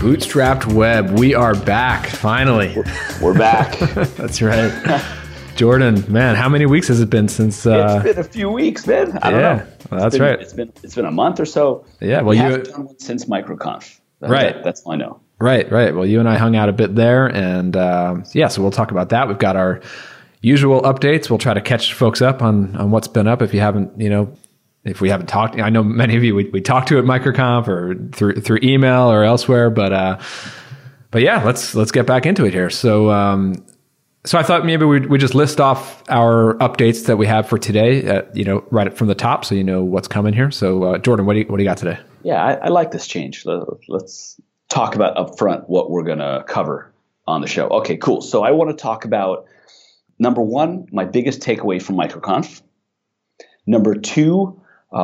Bootstrapped Web. We are back, finally. We're back. That's right. Jordan, man, how many weeks has it been since... It's been a few weeks, man. I don't know. Well, that's right. It's been a month or so. Yeah, well, we haven't done one since MicroConf. That's all I know. Right. Well, you and I hung out a bit there, and so we'll talk about that. We've got our usual updates. We'll try to catch folks up on what's been up. If you haven't, if we haven't talked, I know many of you we talked to at MicroConf or through email or elsewhere, but yeah, let's get back into it here. So I thought maybe we just list off our updates that we have for today, right from the top, so you know what's coming here. So Jordan, what do you got today? Yeah, I like this change. Let's talk about upfront what we're going to cover on the show. Okay, cool. So I want to talk about, number one, my biggest takeaway from MicroConf. Number two,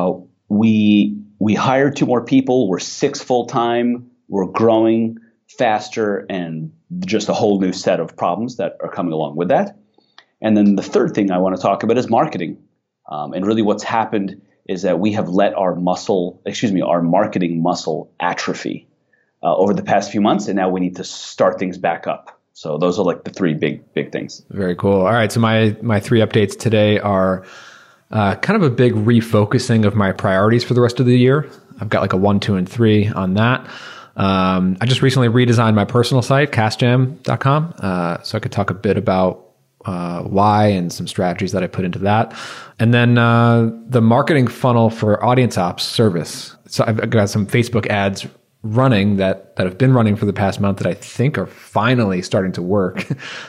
we hired 2 more people. We're 6 full-time. We're growing faster, and just a whole new set of problems that are coming along with that. And then the third thing I want to talk about is marketing. And really what's happened is that we have let our marketing muscle atrophy over the past few months, and now we need to start things back up. So those are like the 3 big things. Very cool. All right. So my 3 updates today are kind of a big refocusing of my priorities for the rest of the year. I've got like a 1, 2, and 3 on that. I just recently redesigned my personal site, castjam.com, so I could talk a bit about why and some strategies that I put into that. And then the marketing funnel for Audience Ops service. So I've got some Facebook ads running that have been running for the past month that I think are finally starting to work.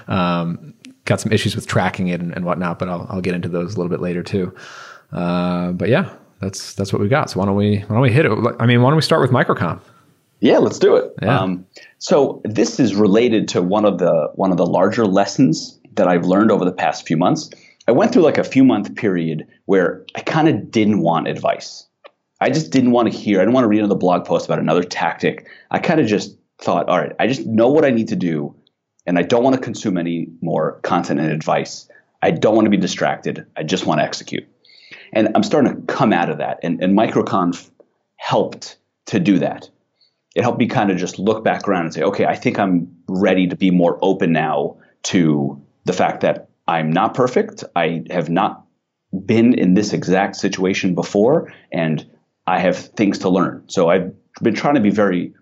Got some issues with tracking it and whatnot, but I'll get into those a little bit later too. But yeah, that's what we got. So why don't we hit it? I mean, why don't we start with MicroConf? Yeah, let's do it. Yeah. So this is related to one of the larger lessons that I've learned over the past few months. I went through like a few month period where I kind of didn't want advice. I just didn't want to hear. I didn't want to read another blog post about another tactic. I kind of just thought, all right, I just know what I need to do, and I don't want to consume any more content and advice. I don't want to be distracted. I just want to execute. And I'm starting to come out of that. And MicroConf helped to do that. It helped me kind of just look back around and say, okay, I think I'm ready to be more open now to the fact that I'm not perfect. I have not been in this exact situation before, and I have things to learn. So I've been trying to be very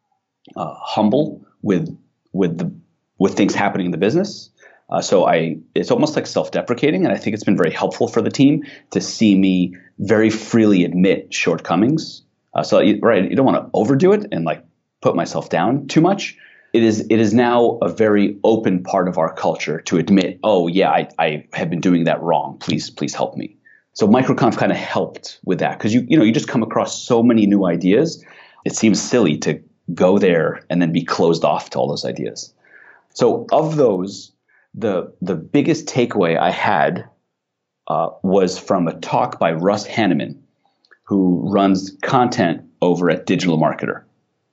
humble with things happening in the business. It's almost like self-deprecating, and I think it's been very helpful for the team to see me very freely admit shortcomings. You don't want to overdo it and like put myself down too much. It is now a very open part of our culture to admit, oh yeah, I have been doing that wrong. Please help me. So MicroConf kind of helped with that, because you just come across so many new ideas. It seems silly to go there and then be closed off to all those ideas. So of those, the biggest takeaway I had was from a talk by Russ Hanneman, who runs content over at Digital Marketer.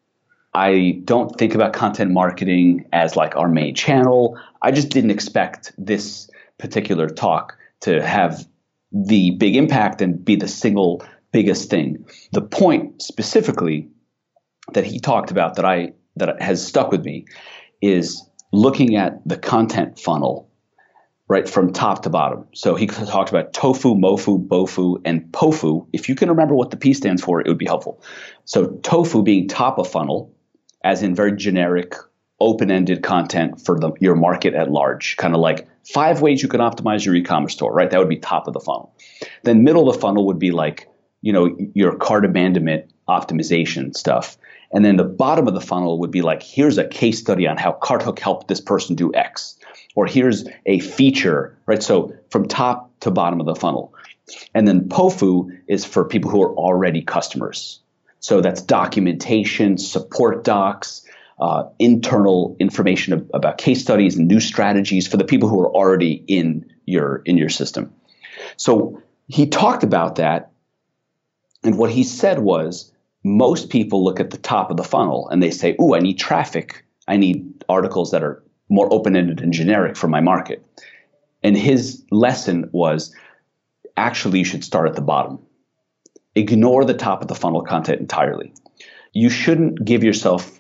I don't think about content marketing as like our main channel. I just didn't expect this particular talk to have the big impact and be the single biggest thing. The point specifically that he talked about that has stuck with me is looking at the content funnel right from top to bottom. So he talked about tofu, mofu, bofu, and pofu. If you can remember what the P stands for, it would be helpful. So tofu being top of funnel, as in very generic, open-ended content for your market at large, kind of like 5 ways you can optimize your e-commerce store, right? That would be top of the funnel. Then middle of the funnel would be like, your cart abandonment optimization stuff. And then the bottom of the funnel would be like, here's a case study on how CartHook helped this person do X. Or here's a feature, right? So from top to bottom of the funnel. And then POFU is for people who are already customers. So that's documentation, support docs, internal information about case studies and new strategies for the people who are already in your system. So he talked about that. And what he said was, most people look at the top of the funnel and they say, ooh, I need traffic. I need articles that are more open-ended and generic for my market. And his lesson was, actually, you should start at the bottom. Ignore the top of the funnel content entirely. You shouldn't give yourself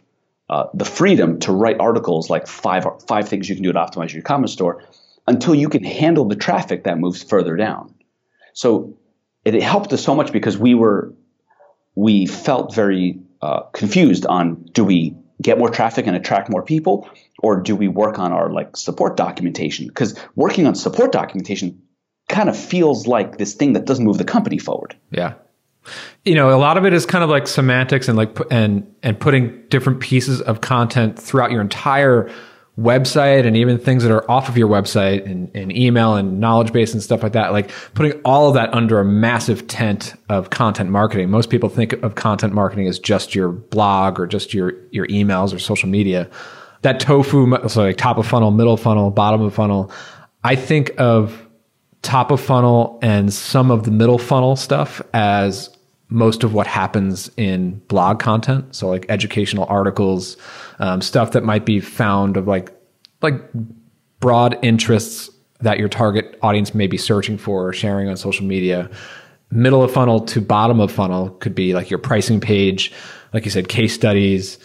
the freedom to write articles like five things you can do to optimize your e-commerce store until you can handle the traffic that moves further down. So it helped us so much because we felt very confused on, do we get more traffic and attract more people, or do we work on our like support documentation? Because working on support documentation kind of feels like this thing that doesn't move the company forward. Yeah. You know, a lot of it is kind of like semantics and like and putting different pieces of content throughout your entire website, and even things that are off of your website and email and knowledge base and stuff like that, like putting all of that under a massive tent of content marketing. Most people think of content marketing as just your blog or just your emails or social media. That tofu, so like top of funnel, middle funnel, bottom of funnel. I think of top of funnel and some of the middle funnel stuff as most of what happens in blog content. So like educational articles, stuff that might be found of like broad interests that your target audience may be searching for or sharing on social media. Middle of funnel to bottom of funnel could be like your pricing page, like you said, case studies,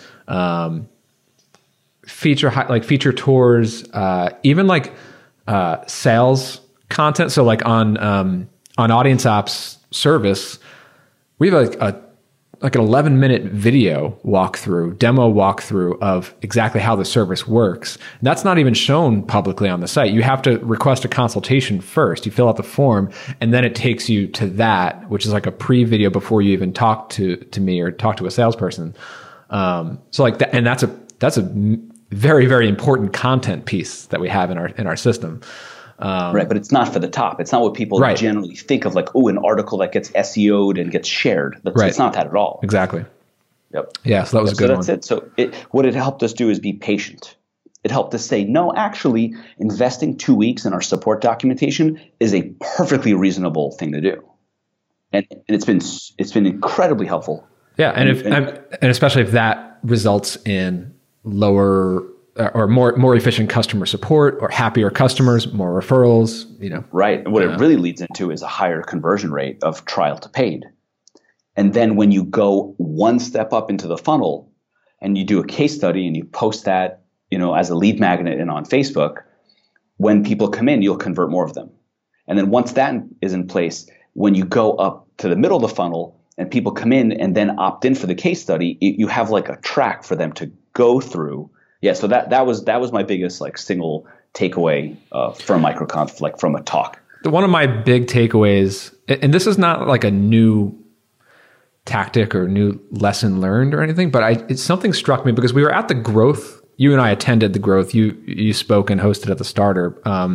feature tours, even like sales content. So like on Audience Ops service, we have like an 11-minute video demo walkthrough of exactly how the service works. And that's not even shown publicly on the site. You have to request a consultation first. You fill out the form, and then it takes you to that, which is like a pre-video before you even talk to me or talk to a salesperson. So like that, and that's a very, very important content piece that we have in our system. Right, but it's not for the top. It's not what people generally think of, like, oh, an article that gets SEO'd and gets shared. It's not that at all. Exactly. Yep. Yeah, so that was a good one. So that's it. So what it helped us do is be patient. It helped us say, no, actually, investing 2 weeks in our support documentation is a perfectly reasonable thing to do, and it's been incredibly helpful. Yeah, and especially if that results in lower or more efficient customer support or happier customers, more referrals, you know. Right. And what it really leads into is a higher conversion rate of trial to paid. And then when you go one step up into the funnel and you do a case study and you post that, you know, as a lead magnet and on Facebook, when people come in, you'll convert more of them. And then once that is in place, when you go up to the middle of the funnel and people come in and then opt in for the case study, you have like a track for them to go through. Yeah, so that was my biggest like single takeaway from MicroConf, like from a talk. One of my big takeaways, and this is not like a new tactic or new lesson learned or anything, but it's something struck me because we were at the Growth. You and I attended the Growth. You spoke and hosted at the Starter,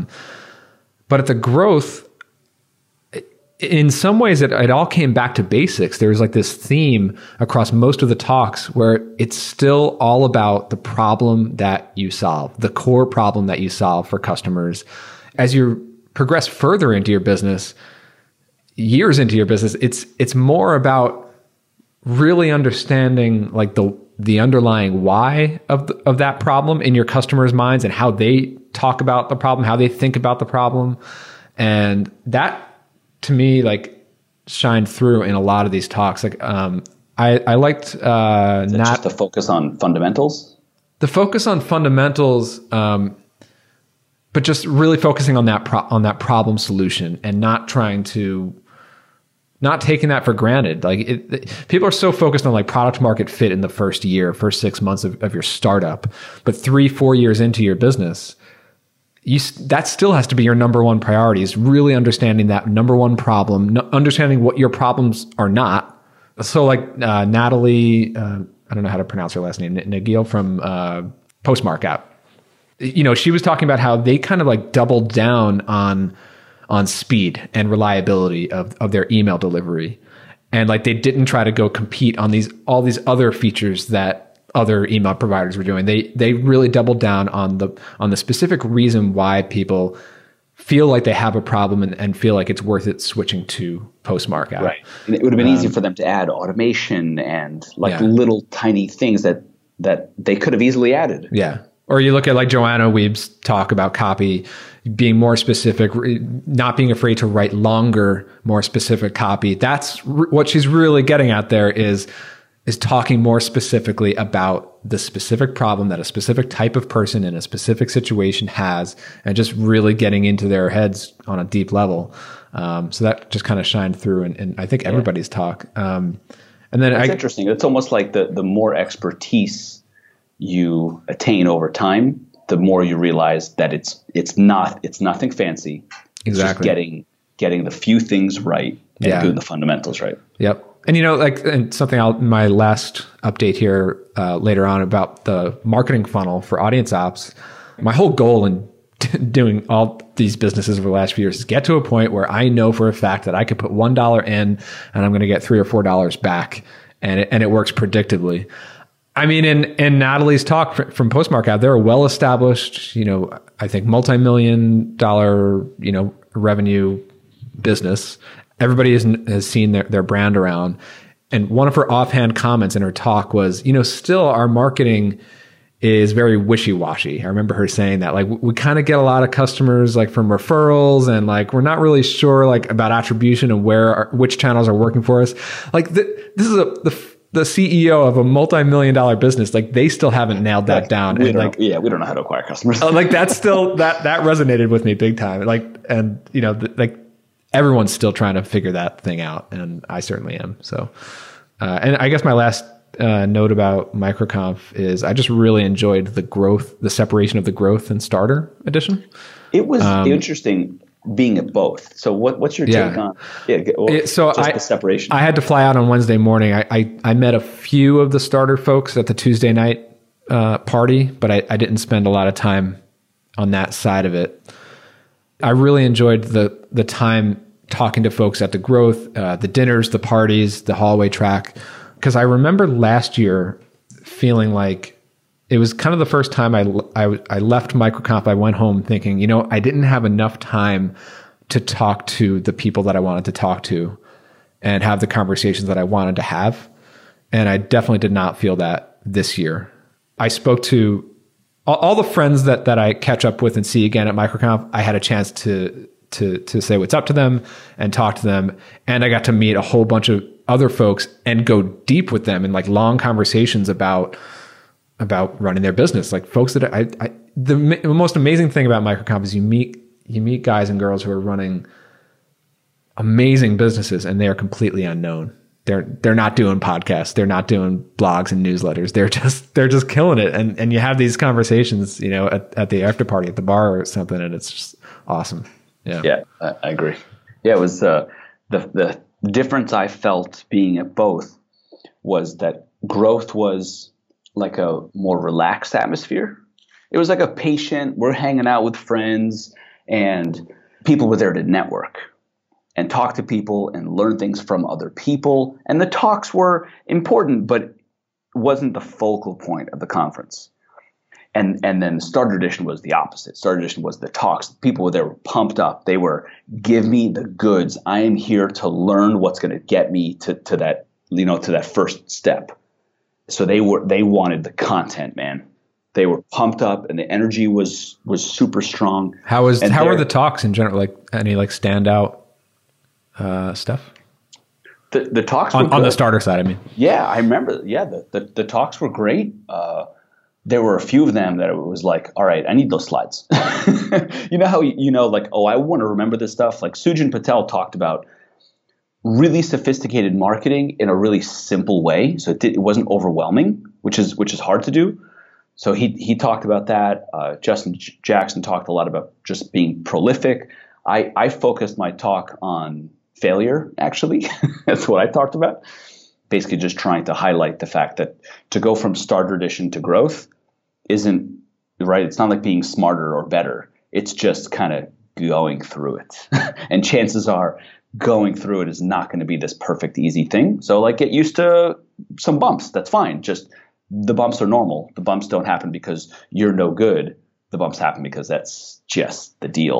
but at the Growth, in some ways, it all came back to basics. There was like this theme across most of the talks where it's still all about the problem that you solve, the core problem that you solve for customers. As you progress further into your business, years into your business, it's more about really understanding like the underlying why of that problem in your customers' minds and how they talk about the problem, how they think about the problem, and that, to me, like shined through in a lot of these talks. Like, I liked just the focus on fundamentals. The focus on fundamentals, but just really focusing on that problem solution and not taking that for granted. Like people are so focused on like product market fit in the first 6 months of your startup, but 3-4 years into your business, that still has to be your number one priority, is really understanding that number one problem, understanding what your problems are not. So like Natalie, I don't know how to pronounce her last name, Nagil from Postmark app. You know, she was talking about how they kind of like doubled down on speed and reliability of their email delivery. And like they didn't try to go compete on all these other features that other email providers were doing. They really doubled down on the specific reason why people feel like they have a problem and feel like it's worth it switching to Postmark app. Right. And it would have been easy for them to add automation and like little tiny things that they could have easily added. Yeah. Or you look at like Joanna Weeb's talk about copy, being more specific, not being afraid to write longer, more specific copy. That's what she's really getting at there, is is talking more specifically about the specific problem that a specific type of person in a specific situation has, and just really getting into their heads on a deep level. So that just kind of shined through in I think everybody's talk. And then it's interesting. It's almost like the more expertise you attain over time, the more you realize that it's nothing fancy. It's just getting the few things right and doing the fundamentals right. Yep. And and something my last update here later on about the marketing funnel for Audience Ops. My whole goal in doing all these businesses over the last few years is get to a point where I know for a fact that I could put $1 in and I'm going to get $3 or $4 back, and it works predictably. I mean, in Natalie's talk from Postmark App, they're a well-established, I think multi-million-dollar, revenue business. Everybody has seen their brand around. And one of her offhand comments in her talk was, still our marketing is very wishy-washy. I remember her saying that, like, we kind of get a lot of customers like from referrals, and like we're not really sure like about attribution and which channels are working for us. Like this is the CEO of a multi-million-dollar business. Like they still haven't nailed that down. We don't know how to acquire customers. Like that's still that resonated with me big time. Like, and like everyone's still trying to figure that thing out, and I certainly am. So, and I guess my last note about MicroConf is I just really enjoyed the separation of the growth and starter edition. It was interesting being at both. So what's your take on the separation? I had to fly out on Wednesday morning. I met a few of the starter folks at the Tuesday night party, but I didn't spend a lot of time on that side of it. I really enjoyed the time talking to folks at the growth, the dinners, the parties, the hallway track. Because I remember last year feeling like it was kind of the first time I left MicroConf. I went home thinking, I didn't have enough time to talk to the people that I wanted to talk to and have the conversations that I wanted to have. And I definitely did not feel that this year. I spoke to all the friends that I catch up with and see again at MicroConf. I had a chance to say what's up to them and talk to them. And I got to meet a whole bunch of other folks and go deep with them in like long conversations about running their business. Like folks that the most amazing thing about MicroConf is you meet guys and girls who are running amazing businesses and they are completely unknown. They're not doing podcasts. They're not doing blogs and newsletters. They're just killing it. And you have these conversations, at the after party at the bar or something, and it's just awesome. Yeah. Yeah, I agree. Yeah, it was the difference I felt being at both was that growth was like a more relaxed atmosphere. It was like a patient, we're hanging out with friends, and people were there to network and talk to people and learn things from other people. And the talks were important, but wasn't the focal point of the conference. And then Starter Edition was the opposite. Starter Edition was the talks. People were there, pumped up. They were, give me the goods. I am here to learn what's going to get me to that, to that first step. So they wanted the content, man. They were pumped up, and the energy was super strong. How were the talks in general? Like any standout stuff? The talks were on the starter side. I mean, yeah, I remember. Yeah, the talks were great. There were a few of them that it was like, all right, I need those slides. You know how I want to remember this stuff. Like Sujin Patel talked about really sophisticated marketing in a really simple way, so it wasn't overwhelming, which is hard to do. So he talked about that. Justin Jackson talked a lot about just being prolific. I focused my talk on failure, actually. That's what I talked about. Basically just trying to highlight the fact that to go from Starter Edition to growth isn't right. It's not like being smarter or better. It's just kind of going through it. And chances are going through it is not going to be this perfect, easy thing. So like get used to some bumps. That's fine. Just the bumps are normal. The bumps don't happen because you're no good. The bumps happen because that's just the deal.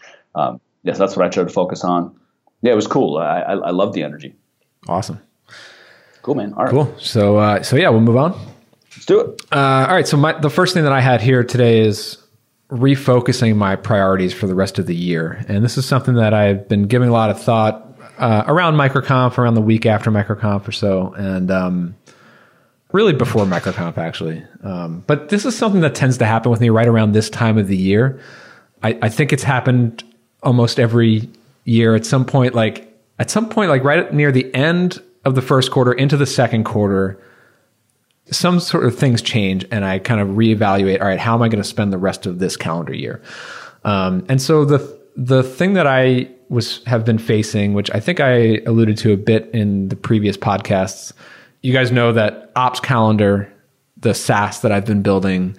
Yes, that's what I tried to focus on. Yeah, it was cool. I love the energy. Awesome. Cool, man. All right. Cool. So yeah, we'll move on. Let's do it. All right. So the first thing that I had here today is refocusing my priorities for the rest of the year. And this is something that I've been giving a lot of thought around MicroConf, around the week after MicroConf or so. And really before MicroConf, actually. But this is something that tends to happen with me right around this time of the year. I think it's happened almost every year at some point, like right near the end of the first quarter into the second quarter, some sort of things change and I kind of reevaluate, all right, how am I going to spend the rest of this calendar year? And so the thing that I have been facing, which I think I alluded to a bit in the previous podcasts, you guys know that Ops Calendar, the SaaS that I've been building,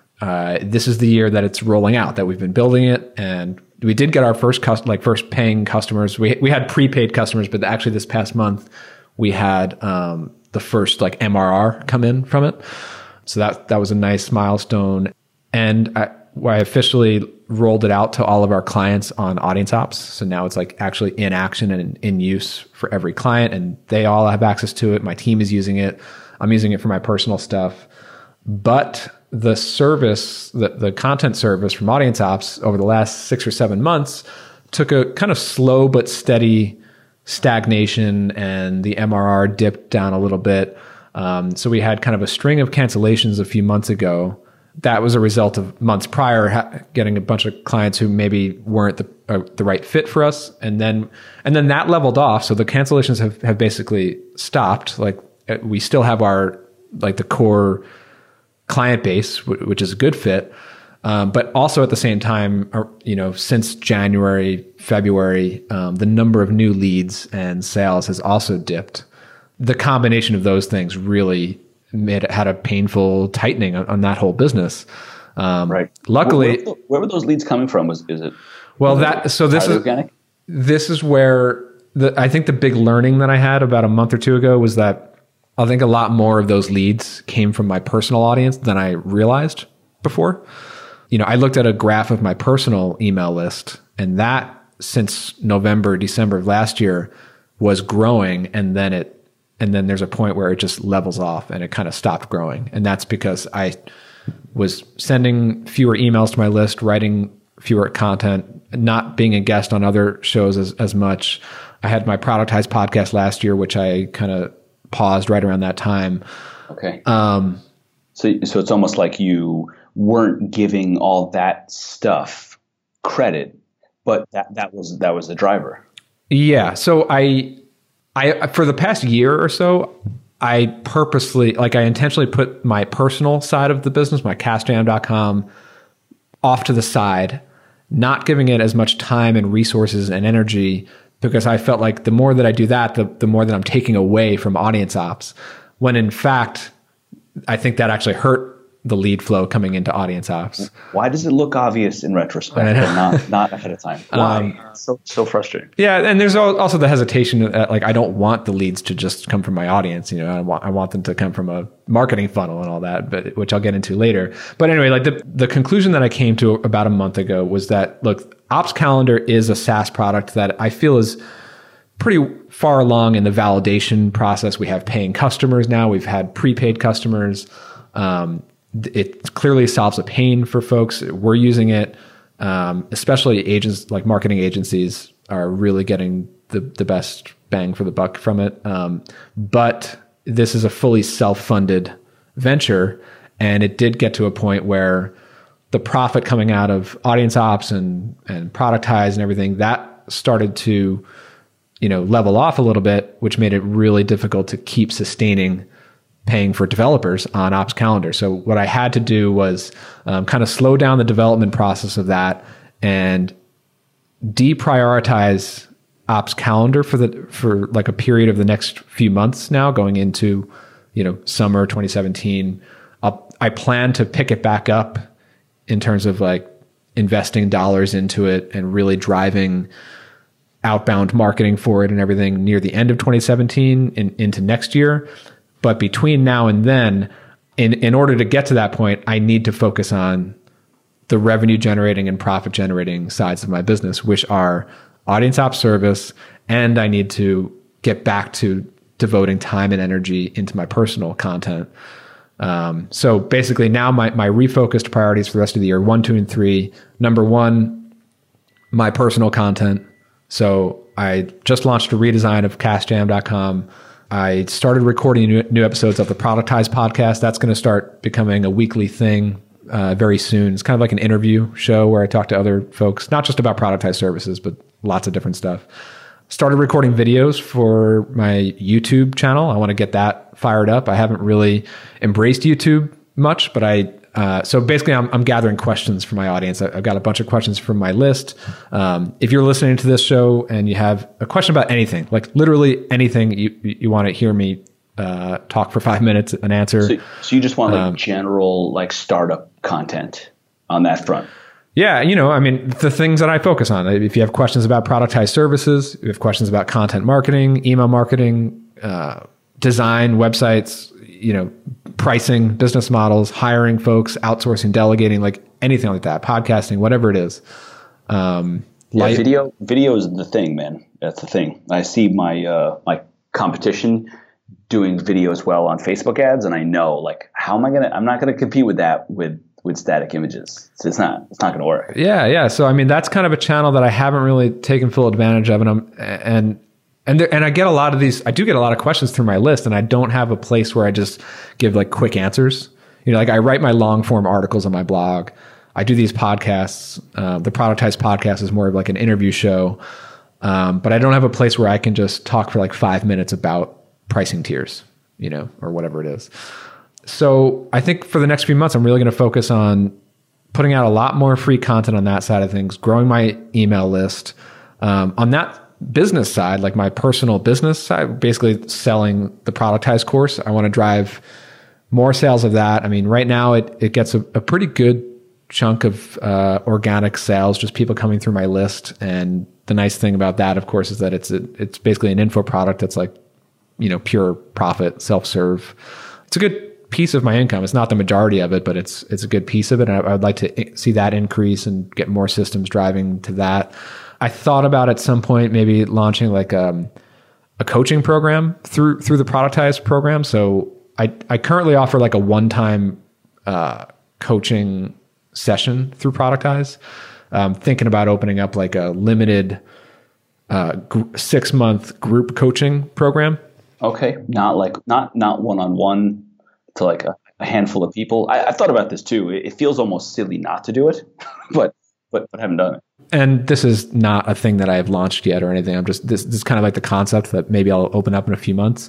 this is the year that it's rolling out, that we've been building it. And we did get our first paying customers. We had prepaid customers, but actually this past month we had the first like MRR come in from it. So that was a nice milestone. And I officially rolled it out to all of our clients on Audience Ops. So now it's like actually in action and in use for every client, and they all have access to it. My team is using it. I'm using it for my personal stuff. But the service, the content service from Audience Ops over the last 6 or 7 months took a kind of slow but steady stagnation, and the MRR dipped down a little bit. So we had kind of a string of cancellations a few months ago. That was a result of months prior getting a bunch of clients who maybe weren't the right fit for us, and then that leveled off. So the cancellations have basically stopped. Like we still have our like the core client base, which is a good fit, but also at the same time, since January, February, the number of new leads and sales has also dipped. The combination of those things really had a painful tightening on that whole business. Right. Luckily, where were those leads coming from? Is it? Well, this is organic. This is where I think the big learning that I had about a month or two ago was that I think a lot more of those leads came from my personal audience than I realized before. I looked at a graph of my personal email list, and that since November, December of last year was growing, and then there's a point where it just levels off and it kind of stopped growing. And that's because I was sending fewer emails to my list, writing fewer content, not being a guest on other shows as much. I had my Productized podcast last year, which I kind of paused right around that time. Okay. So it's almost like you weren't giving all that stuff credit, but that was the driver. Yeah. So I for the past year or so, I intentionally put my personal side of the business, my castjam.com, off to the side, not giving it as much time and resources and energy, because I felt like the more that I do that, the more that I'm taking away from Audience Ops, when in fact, I think that actually hurt the lead flow coming into Audience Ops. Why does it look obvious in retrospect, but not ahead of time? Why? So frustrating. Yeah, and there's also the hesitation that I don't want the leads to just come from my audience. I want them to come from a marketing funnel and all that, but which I'll get into later. But anyway, like the conclusion that I came to about a month ago was that, look, Ops Calendar is a SaaS product that I feel is pretty far along in the validation process. We have paying customers now. We've had prepaid customers. It clearly solves a pain for folks. We're using it, especially agents like marketing agencies are really getting the best bang for the buck from it. But this is a fully self-funded venture, and it did get to a point where the profit coming out of Audience Ops and Productize and everything, that started to level off a little bit, which made it really difficult to keep sustaining paying for developers on Ops Calendar. So what I had to do was kind of slow down the development process of that and deprioritize Ops Calendar for like a period of the next few months now, going into summer 2017. I plan to pick it back up in terms of like investing dollars into it and really driving outbound marketing for it and everything near the end of 2017 into next year. But between now and then, in order to get to that point, I need to focus on the revenue generating and profit generating sides of my business, which are Audience Ops service, and I need to get back to devoting time and energy into my personal content. So basically now my refocused priorities for the rest of the year, 1, 2, and 3. Number 1, my personal content. So I just launched a redesign of castjam.com. I started recording new episodes of the Productize podcast. That's going to start becoming a weekly thing very soon. It's kind of like an interview show where I talk to other folks, not just about Productize services, but lots of different stuff. Started recording videos for my YouTube channel. I want to get that fired up. I haven't really embraced YouTube much, but so basically I'm gathering questions from my audience. I've got a bunch of questions from my list. If you're listening to this show and you have a question about anything, like literally anything you want to hear me talk for 5 minutes and answer. So you just want like general like startup content on that front? Yeah, I mean, the things that I focus on. If you have questions about productized services, if you have questions about content marketing, email marketing, design, websites, pricing, business models, hiring folks, outsourcing, delegating, like anything like that, podcasting, whatever it is. Video is the thing, man. That's the thing. I see my my competition doing videos well on Facebook ads, and I know like I'm not gonna compete with that with static images. It's not going to work. Yeah. So I mean, that's kind of a channel that I haven't really taken full advantage of, and I get a lot of these. I do get a lot of questions through my list, and I don't have a place where I just give like quick answers. Like I write my long form articles on my blog. I do these podcasts. The Productize podcast is more of like an interview show, but I don't have a place where I can just talk for like 5 minutes about pricing tiers, or whatever it is. So I think for the next few months, I'm really going to focus on putting out a lot more free content on that side of things, growing my email list. On that business side, like my personal business side, basically selling the Productize course. I want to drive more sales of that. I mean, right now it gets a pretty good chunk of organic sales, just people coming through my list. And the nice thing about that, of course, is that it's basically an info product that's like, pure profit, self-serve. It's a good piece of my income. It's not the majority of it, but it's a good piece of it. And I would like to see that increase and get more systems driving to that. I thought about at some point maybe launching like a coaching program through the Productize program. So I currently offer like a one-time coaching session through Productize. Thinking about opening up like a limited 6-month group coaching program. Okay, not one-on-one to like a handful of people. I thought about this too. It feels almost silly not to do it, but I haven't done it. And this is not a thing that I have launched yet or anything. I'm just this is kind of like the concept that maybe I'll open up in a few months.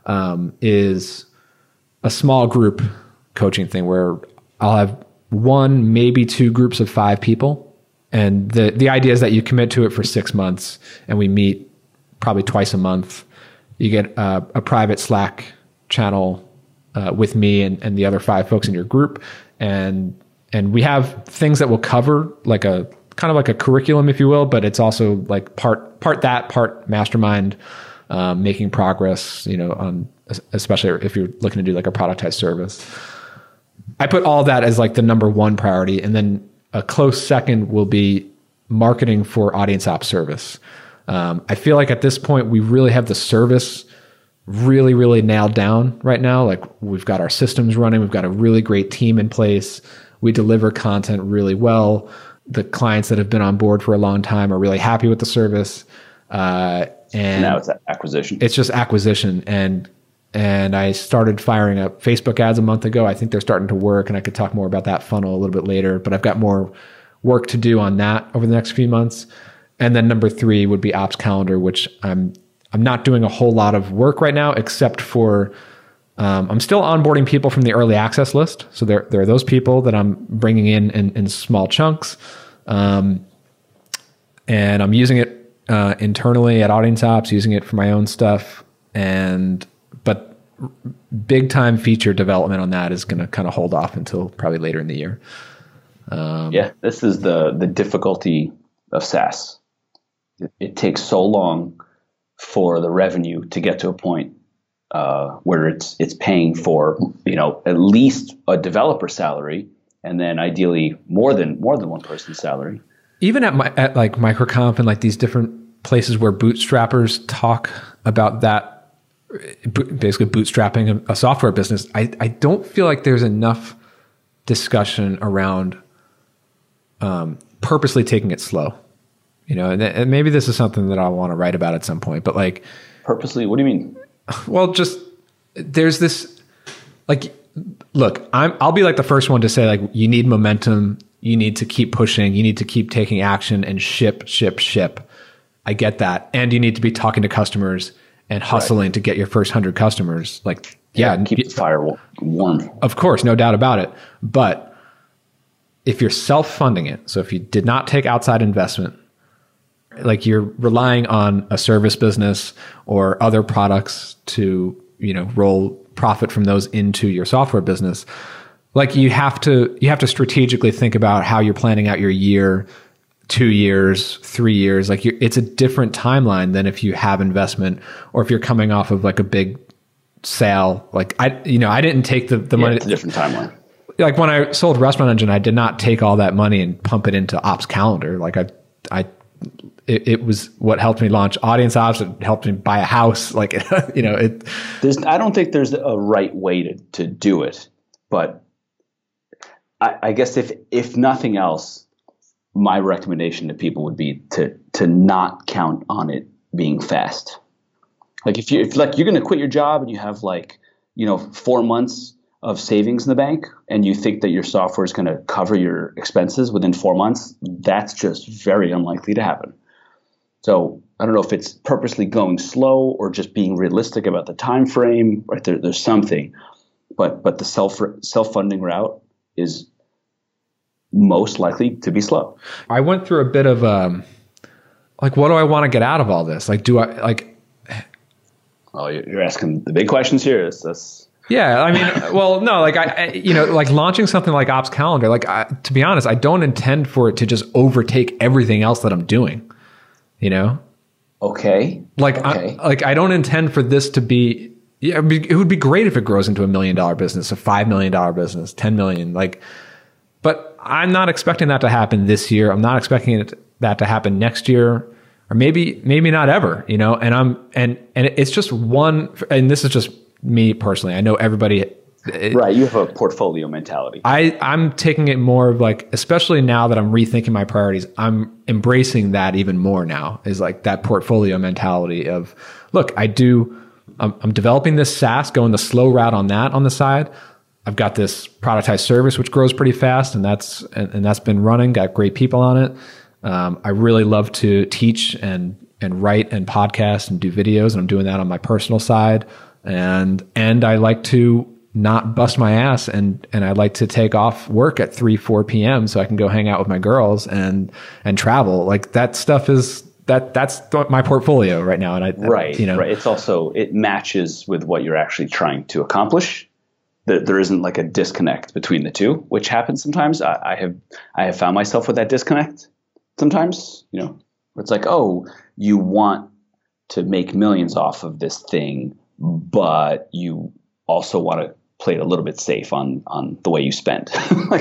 Is a small group coaching thing where I'll have 1, maybe 2 groups of 5 people, and the idea is that you commit to it for 6 months, and we meet probably twice a month. You get a private Slack channel with me and the other 5 folks in your group. And we have things that will cover like a kind of like a curriculum, if you will, but it's also like part mastermind, making progress, on, especially if you're looking to do like a productized service. I put all that as like the number 1 priority. And then a close second will be marketing for Audience Ops service. I feel like at this point, we really have the service really, really nailed down right now. Like we've got our systems running. We've got a really great team in place. We deliver content really well. The clients that have been on board for a long time are really happy with the service. And now it's acquisition. It's just acquisition. And I started firing up Facebook ads a month ago. I think they're starting to work, and I could talk more about that funnel a little bit later, but I've got more work to do on that over the next few months. And then number 3 would be Ops Calendar, which I'm not doing a whole lot of work right now, except for I'm still onboarding people from the early access list. So there are those people that I'm bringing in small chunks, and I'm using it internally at Audience Ops, using it for my own stuff. But big time feature development on that is going to kind of hold off until probably later in the year. This is the difficulty of SaaS. It takes so long for the revenue to get to a point where it's paying for at least a developer salary, and then ideally more than one person's salary. Even at like MicroConf and like these different places where bootstrappers talk about that, basically bootstrapping a software business, I don't feel like there's enough discussion around purposely taking it slow. And maybe this is something that I want to write about at some point, but like purposely, what do you mean? Well, just there's this like, look, I'll be like the first one to say like you need momentum, you need to keep pushing, you need to keep taking action and ship. I get that, and you need to be talking to customers and hustling to get your first 100 customers. Like, yeah, keep the fire warm. Of course, no doubt about it. But if you're self-funding it, so if you did not take outside investment, like you're relying on a service business or other products to, roll profit from those into your software business, like you have to strategically think about how you're planning out your year, 2 years, 3 years. Like it's a different timeline than if you have investment or if you're coming off of like a big sale. Like I didn't take the money. It's a different timeline. Like when I sold Restaurant Engine, I did not take all that money and pump it into Ops Calendar. Like it was what helped me launch Audience Ops. It helped me buy a house. Like, I don't think there's a right way to do it, but I guess if nothing else, my recommendation to people would be to not count on it being fast. Like if you're going to quit your job and you have 4 months of savings in the bank and you think that your software is going to cover your expenses within 4 months, that's just very unlikely to happen. So I don't know if it's purposely going slow or just being realistic about the time frame. Right there's something, but the self-funding route is most likely to be slow. I went through a bit of what do I want to get out of all this? Like, do I like? Oh, you're asking the big questions here. Yeah, I mean, well, no, like like launching something like Ops Calendar. Like, to be honest, I don't intend for it to just overtake everything else that I'm doing. Okay. I don't intend for this to be. Yeah, it would be great if it grows into $1 million business, a $5 million business, 10 million. But I'm not expecting that to happen this year. I'm not expecting that to happen next year, or maybe not ever. And it's just one. And this is just me personally. I know everybody. Right. You have a portfolio mentality. I'm taking it more of especially now that I'm rethinking my priorities, I'm embracing that even more now, is like that portfolio mentality of, look, I'm developing this SaaS, going the slow route on that on the side. I've got this productized service, which grows pretty fast, and that's been running, got great people on it. I really love to teach and write and podcast and do videos, and I'm doing that on my personal side. And I like to not bust my ass, and I like to take off work at 3-4 p.m. so I can go hang out with my girls and travel. Like that stuff that's my portfolio right now. And right. It's also, it matches with what you're actually trying to accomplish. There isn't like a disconnect between the two, which happens sometimes. I have found myself with that disconnect sometimes, where it's like, oh, you want to make millions off of this thing, but you also want to play it a little bit safe on the way you spend.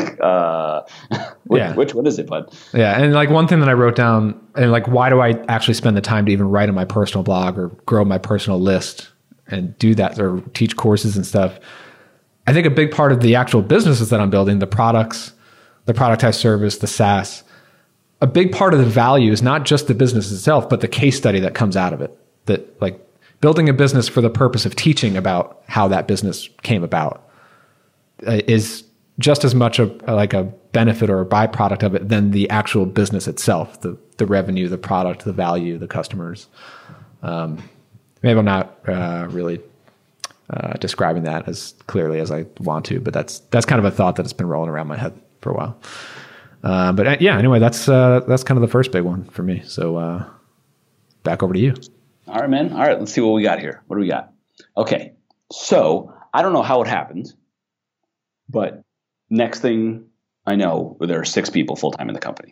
Which one is it, bud? Yeah. And one thing that I wrote down, and why do I actually spend the time to even write on my personal blog or grow my personal list and do that or teach courses and stuff? I think a big part of the actual businesses that I'm building, the products, the productized service, the SaaS, a big part of the value is not just the business itself, but the case study that comes out of it. That building a business for the purpose of teaching about how that business came about is just as much a benefit or a byproduct of it than the actual business itself, the revenue, the product, the value, the customers. Maybe I'm not really describing that as clearly as I want to, but that's kind of a thought that has been rolling around my head for a while. But yeah, anyway, that's kind of the first big one for me. So back over to you. All right, man. All right, let's see what we got here. What do we got? Okay, so I don't know how it happened, but next thing I know, there are 6 people full-time in the company.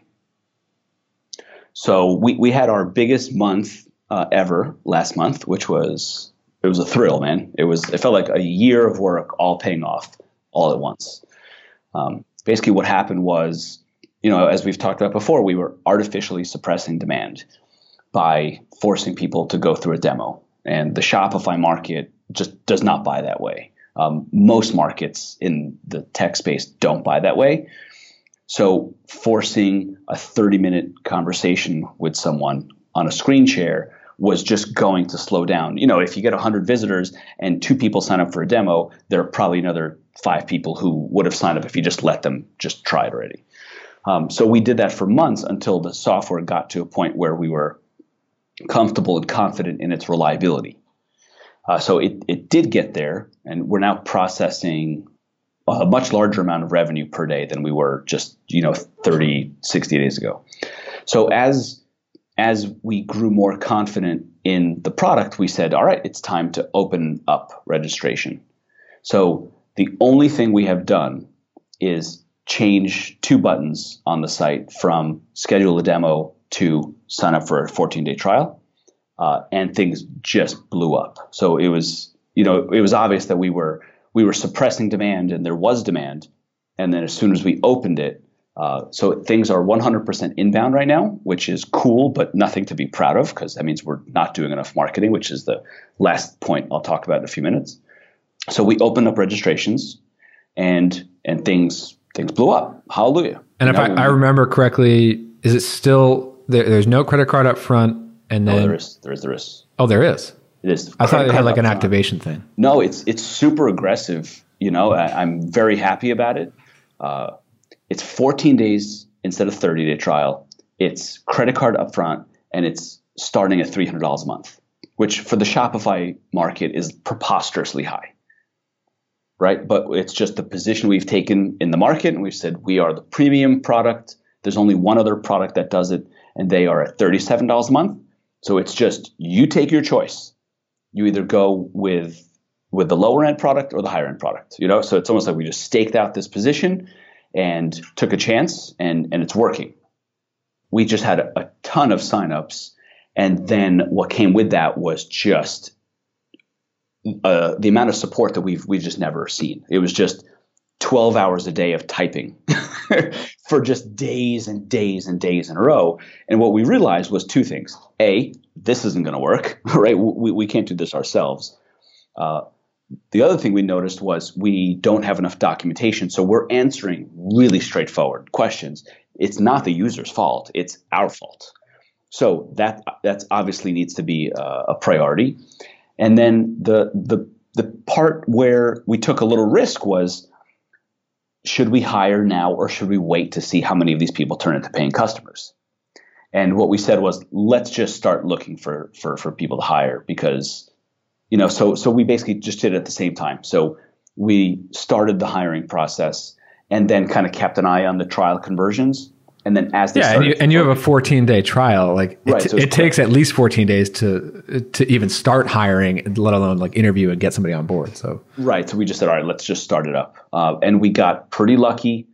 So we had our biggest month ever last month, which was, it was a thrill, man. It felt like a year of work all paying off all at once. Basically what happened was, as we've talked about before, we were artificially suppressing demand by forcing people to go through a demo. And the Shopify market just does not buy that way. Most markets in the tech space don't buy that way. So forcing a 30-minute conversation with someone on a screen share was just going to slow down. You know, if you get 100 visitors and 2 people sign up for a demo, there are probably another 5 people who would have signed up if you just let them just try it already. So we did that for months until the software got to a point where we were comfortable and confident in its reliability. So it did get there, and we're now processing a much larger amount of revenue per day than we were just 30, 60 days ago. So as we grew more confident in the product, we said, all right, it's time to open up registration. So the only thing we have done is change 2 buttons on the site from schedule a demo to sign up for a 14-day trial. And things just blew up. So it was obvious that we were suppressing demand, and there was demand. And then as soon as we opened it, so things are 100% inbound right now, which is cool, but nothing to be proud of, because that means we're not doing enough marketing, which is the last point I'll talk about in a few minutes. So we opened up registrations, and things blew up. Hallelujah. And if I remember correctly, is it still there's no credit card up front? And then there is. Oh, there is. It is. I thought it had like an activation thing. No, it's super aggressive. I'm very happy about it. It's 14 days instead of 30-day trial. It's credit card upfront, and it's starting at $300 a month, which for the Shopify market is preposterously high, right? But it's just the position we've taken in the market, and we've said we are the premium product. There's only one other product that does it, and they are at $37 a month. So it's just, you take your choice. You either go with the lower end product or the higher end product, So it's almost like we just staked out this position and took a chance, and it's working. We just had a ton of signups, and then what came with that was just the amount of support that we've just never seen. It was just 12 hours a day of typing for just days and days and days in a row. And what we realized was 2 things. A, this isn't going to work, right? We can't do this ourselves. The other thing we noticed was we don't have enough documentation. So we're answering really straightforward questions. It's not the user's fault. It's our fault. So that's obviously needs to be a priority. And then the part where we took a little risk was, should we hire now or should we wait to see how many of these people turn into paying customers? And what we said was, let's just start looking for people to hire, because, so we basically just did it at the same time. So we started the hiring process and then kind of kept an eye on the trial conversions. And then as they and you have a 14-day trial, like it takes at least 14 days to even start hiring, let alone like interview and get somebody on board. So right, so we just said, all right, let's just start it up, and we got pretty lucky.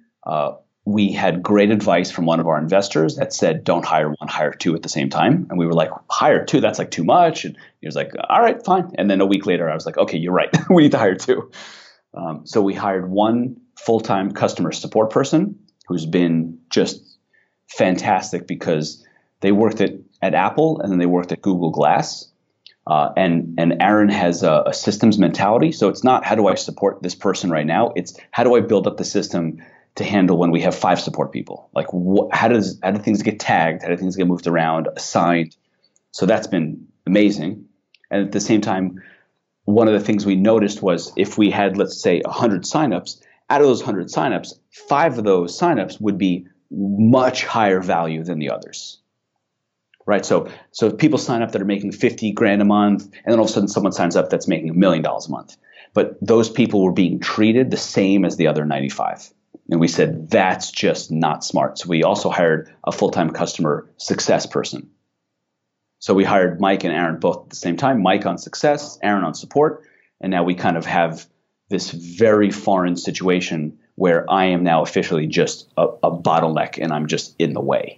We had great advice from one of our investors that said, don't hire 1, hire 2 at the same time. And we were like, hire 2, that's like too much. And he was like, all right, fine. And then a week later, I was like, okay, you're right, we need to hire 2. So we hired 1 full-time customer support person who's been just fantastic, because they worked at Apple and then they worked at Google Glass. And Aaron has a systems mentality. So it's not, how do I support this person right now? It's, how do I build up the system to handle when we have 5 support people? Like, how do things get tagged? How do things get moved around, assigned? So that's been amazing. And at the same time, one of the things we noticed was, if we had, let's say, 100 signups, out of those 100 signups, 5 of those signups would be much higher value than the others, right? So if people sign up that are making 50 grand a month, and then all of a sudden someone signs up that's making $1 million a month, but those people were being treated the same as the other 95. And we said, that's just not smart. So we also hired a full-time customer success person. So we hired Mike and Aaron both at the same time, Mike on success, Aaron on support. And now we kind of have this very foreign situation where I am now officially just a bottleneck, and I'm just in the way.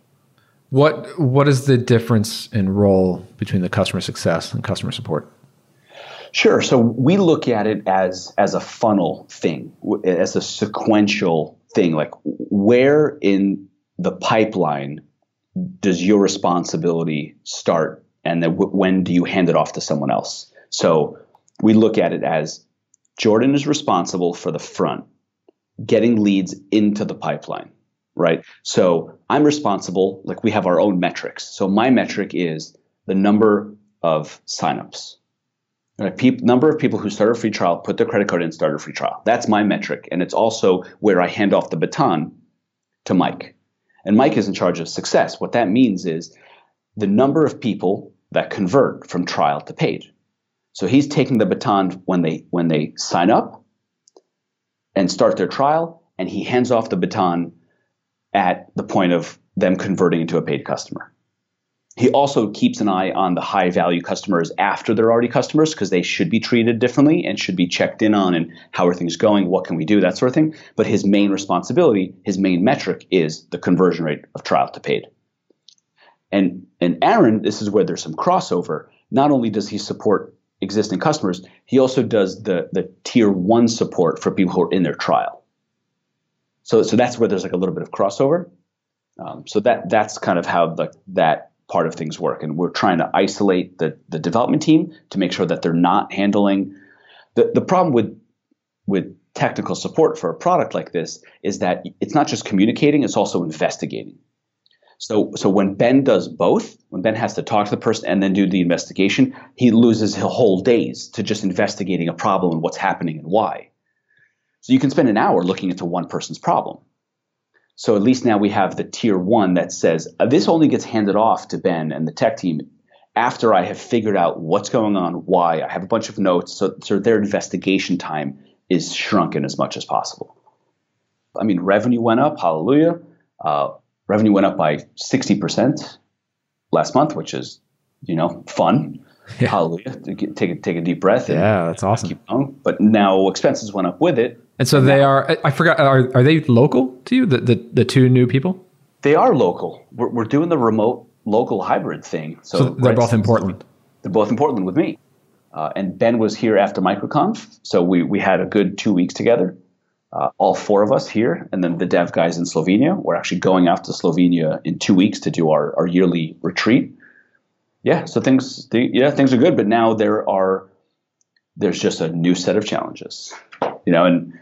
What is the difference in role between the customer success and customer support? Sure. So we look at it as a funnel thing, as a sequential thing. Like, where in the pipeline does your responsibility start, and then when do you hand it off to someone else? So we look at it as, Jordan is responsible for the front, getting leads into the pipeline, right? So I'm responsible, like, we have our own metrics. So my metric is the number of signups. Right? Number of people who start a free trial, put their credit card in, start a free trial. That's my metric. And it's also where I hand off the baton to Mike. And Mike is in charge of success. What that means is the number of people that convert from trial to paid. So he's taking the baton when they sign up and start their trial, and he hands off the baton at the point of them converting into a paid customer. He also keeps an eye on the high value customers after they're already customers, because they should be treated differently and should be checked in on, and how are things going, what can we do, that sort of thing. But his main responsibility, his main metric is the conversion rate of trial to paid. And Aaron, this is where there's some crossover. Not only does he support existing customers, he also does the tier 1 support for people who are in their trial. So that's where there's like a little bit of crossover. So that's kind of how that part of things work. And we're trying to isolate the development team to make sure that they're not handling the problem with technical support for a product like this is that it's not just communicating, it's also investigating. So when Ben does both, when Ben has to talk to the person and then do the investigation, he loses whole days to just investigating a problem and what's happening and why. So you can spend an hour looking into one person's problem. So at least now we have the tier 1 that says this only gets handed off to Ben and the tech team after I have figured out what's going on, why. I have a bunch of notes, so their investigation time is shrunken as much as possible. I mean, revenue went up, hallelujah. Revenue went up by 60% last month, which is, fun. Yeah. Hallelujah. Take a deep breath. Yeah, that's awesome. Keep going. But now expenses went up with it. And so they are, I forgot, are they local to you, the 2 new people? They are local. We're doing the remote local hybrid thing. So they're both in Portland. They're both in Portland with me. And Ben was here after MicroConf. So we had a good 2 weeks together. All 4 of us here, and then the dev guys in Slovenia. We're actually going out to Slovenia in 2 weeks to do our yearly retreat. Yeah, so things are good, but now there's just a new set of challenges, and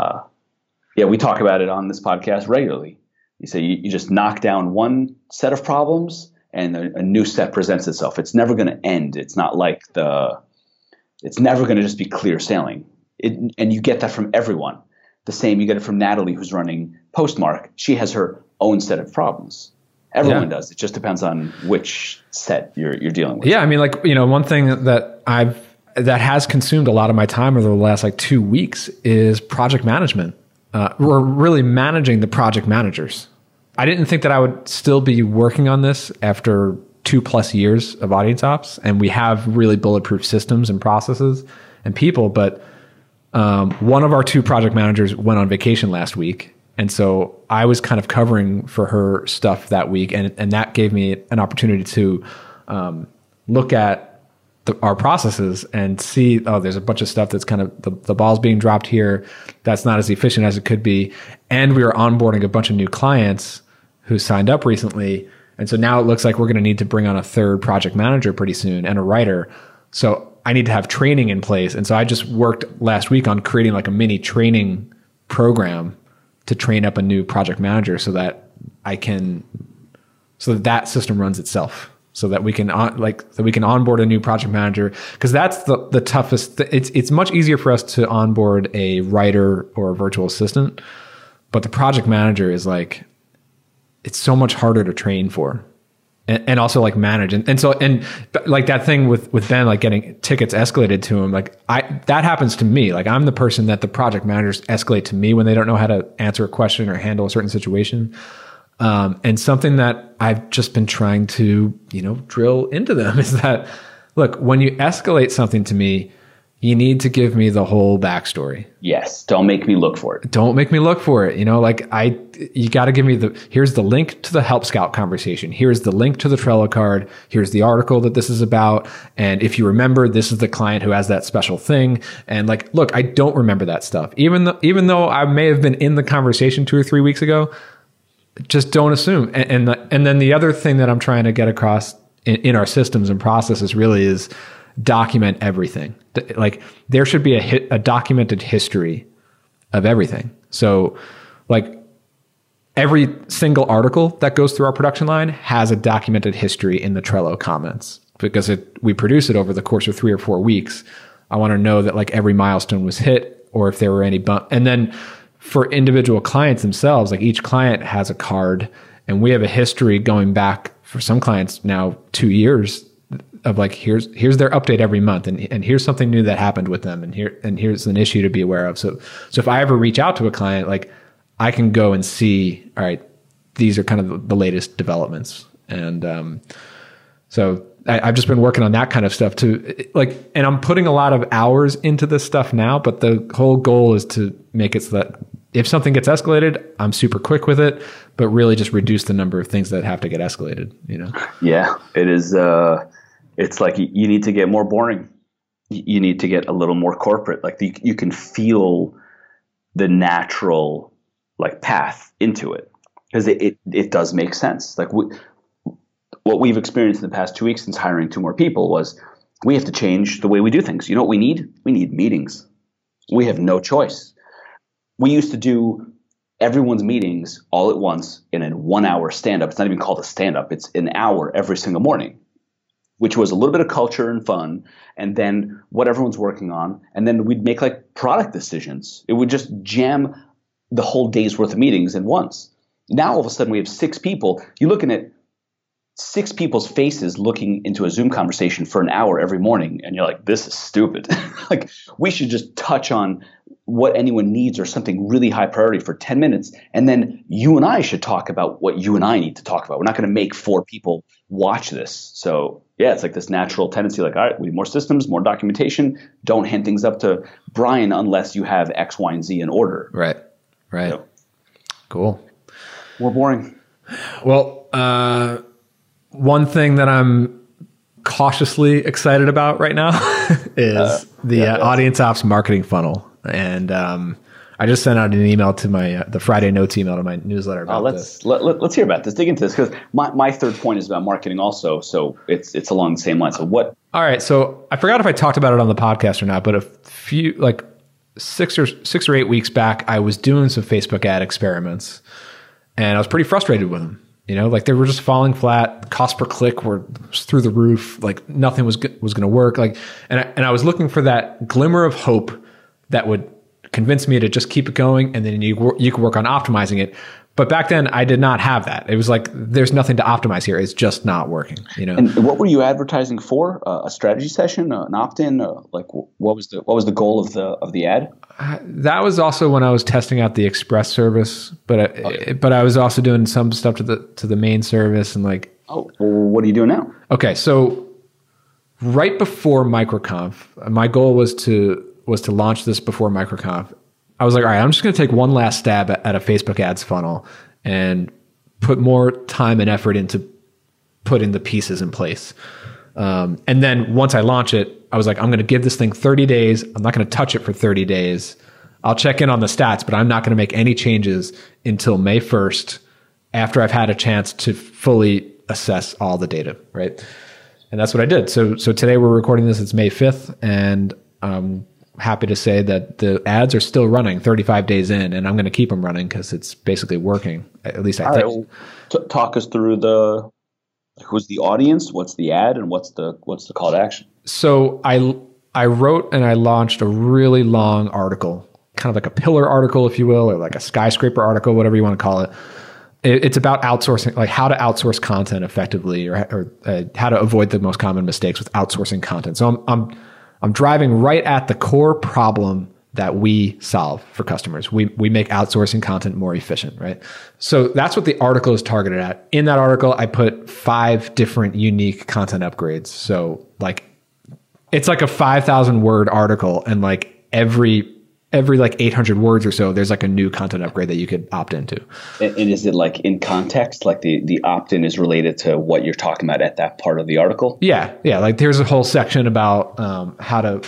we talk about it on this podcast regularly. You say you just knock down one set of problems and a new set presents itself. It's never going to end. It's not like it's never going to just be clear sailing. And you get that from everyone. The same, you get it from Natalie, who's running Postmark. She has her own set of problems. Everyone does. It just depends on which set you're dealing with. Yeah, I mean, one thing that has consumed a lot of my time over the last 2 weeks is project management. We're really managing the project managers. I didn't think that I would still be working on this after 2+ years of audience ops, and we have really bulletproof systems and processes and people, but one of our 2 project managers went on vacation last week. And so I was kind of covering for her stuff that week. And that gave me an opportunity to look at our processes and see, there's a bunch of stuff that's kind of the ball's being dropped here. That's not as efficient as it could be. And we were onboarding a bunch of new clients who signed up recently. And so now it looks like we're going to need to bring on a 3rd project manager pretty soon and a writer. So I need to have training in place. And so I just worked last week on creating a mini training program to train up a new project manager so that that system runs itself, so that we can onboard a new project manager. Cause that's the toughest. It's much easier for us to onboard a writer or a virtual assistant, but the project manager is it's so much harder to train for. And also manage. And so that thing with Ben, getting tickets escalated to him, that happens to me. I'm the person that the project managers escalate to me when they don't know how to answer a question or handle a certain situation. And something that I've just been trying to, drill into them is that, look, when you escalate something to me, you need to give me the whole backstory. Yes. Don't make me look for it. Don't make me look for it. You got to give me here's the link to the Help Scout conversation. Here's the link to the Trello card. Here's the article that this is about. And if you remember, this is the client who has that special thing. And look, I don't remember that stuff. Even though I may have been in the conversation 2 or 3 weeks ago, just don't assume. And then the other thing that I'm trying to get across in our systems and processes really is document everything. There should be a documented history of everything. So every single article that goes through our production line has a documented history in the Trello comments because we produce it over the course of 3 or 4 weeks. I want to know that like every milestone was hit, or if there were any bump. And then for individual clients themselves, like each client has a card, and we have a history going back for some clients now 2 years of like, here's their update every month, and here's something new that happened with them, and here's an issue to be aware of. So if I ever reach out to a client, like I can go and see, all right, these are kind of the latest developments. And so I've just been working on that kind of stuff too. Like, and I'm putting a lot of hours into this stuff now, but the whole goal is to make it so that if something gets escalated, I'm super quick with it, but really just reduce the number of things that have to get escalated, you know? Yeah, it is. It's like you need to get more boring. You need to get a little more corporate. Like you can feel the natural like path into it, because it does make sense. Like what we've experienced in the past 2 weeks since hiring 2 more people was we have to change the way we do things. You know what we need? We need meetings. We have no choice. We used to do everyone's meetings all at once in a 1 hour stand-up. It's not even called a stand-up. It's an hour every single morning, which was a little bit of culture and fun, and then what everyone's working on. And then we'd make like product decisions. It would just jam the whole day's worth of meetings in once. Now all of a sudden we have 6 people. You're looking at 6 people's faces looking into a Zoom conversation for an hour every morning, and you're like, this is stupid. Like, we should just touch on what anyone needs or something really high priority for 10 minutes, and then you and I should talk about what you and I need to talk about. We're not going to make 4 people watch this. So yeah, it's like this natural tendency, like, all right, we need more systems, more documentation. Don't hand things up to Brian unless you have X, Y, and Z in order. Right. So, cool. More boring. Well, one thing that I'm cautiously excited about right now is the Audience Ops marketing funnel. And I just sent out an email to my the Friday Notes email to my newsletter about this. Let's hear about this. Dig into this, because my third point is about marketing also. So it's along the same line. So what? All right. So I forgot if I talked about it on the podcast or not, but a few, like 6 or 8 weeks back, I was doing some Facebook ad experiments, and I was pretty frustrated with them. You know, like they were just falling flat. Cost per click were through the roof. Like nothing was going to work. Like, and I was looking for that glimmer of hope that would convince me to just keep it going, and then you could work on optimizing it. But back then, I did not have that. It was like, there's nothing to optimize here. It's just not working. You know. And what were you advertising for? A strategy session, an opt-in? Like, what was the goal of the ad? That was also when I was testing out the Express service, but I was also doing some stuff to the main service, and like. Oh, well, what are you doing now? Okay, so right before MicroConf, my goal was to launch this before MicroConf. I was like, all right, I'm just going to take one last stab at a Facebook ads funnel and put more time and effort into putting the pieces in place. And then once I launch it, I was like, I'm going to give this thing 30 days. I'm not going to touch it for 30 days. I'll check in on the stats, but I'm not going to make any changes until May 1st, after I've had a chance to fully assess all the data, right? And that's what I did. So today we're recording this. It's May 5th, and happy to say that the ads are still running 35 days in, and I'm going to keep them running because it's basically working. At least I think. Right, well, talk us through who's the audience, what's the ad, and what's the call to action. So I wrote and I launched a really long article, kind of like a pillar article, if you will, or like a skyscraper article, whatever you want to call it. It's about outsourcing, like how to outsource content effectively, or how to avoid the most common mistakes with outsourcing content. So I'm driving right at the core problem that we solve for customers. We make outsourcing content more efficient, right? So that's what the article is targeted at. In that article, I put 5 different unique content upgrades. So like, it's like a 5,000 word article, and like every like 800 words or so, there's like a new content upgrade that you could opt into. And is it like in context, like the opt-in is related to what you're talking about at that part of the article? Yeah. Like there's a whole section about how to